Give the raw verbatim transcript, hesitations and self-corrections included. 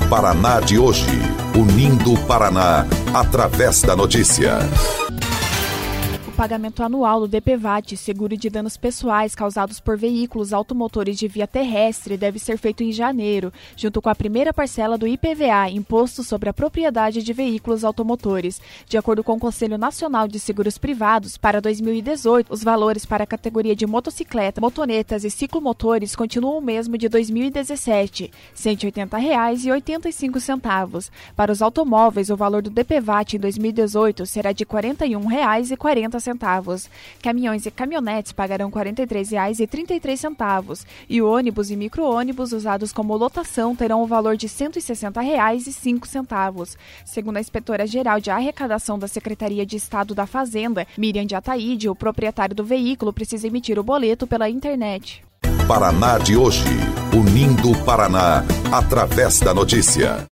Paraná de hoje, unindo o Paraná através da notícia. O pagamento anual do D P V A T, seguro de danos pessoais causados por veículos automotores de via terrestre, deve ser feito em janeiro, junto com a primeira parcela do I P V A, Imposto sobre a Propriedade de Veículos Automotores. De acordo com o Conselho Nacional de Seguros Privados, para dois mil e dezoito, os valores para a categoria de motocicleta, motonetas e ciclomotores continuam o mesmo de dois mil e dezessete, cento e oitenta reais e oitenta e cinco centavos. Para os automóveis, o valor do D P V A T em dois mil e dezoito será de quarenta e um reais e quarenta centavos. Caminhões e caminhonetes pagarão quarenta e três reais e trinta e três centavos e ônibus e micro-ônibus usados como lotação terão o valor de cento e sessenta reais e cinco centavos. Segundo a inspetora-geral de arrecadação da Secretaria de Estado da Fazenda, Miriam de Ataíde, o proprietário do veículo precisa emitir o boleto pela internet. Paraná de hoje, unindo o Paraná através da notícia.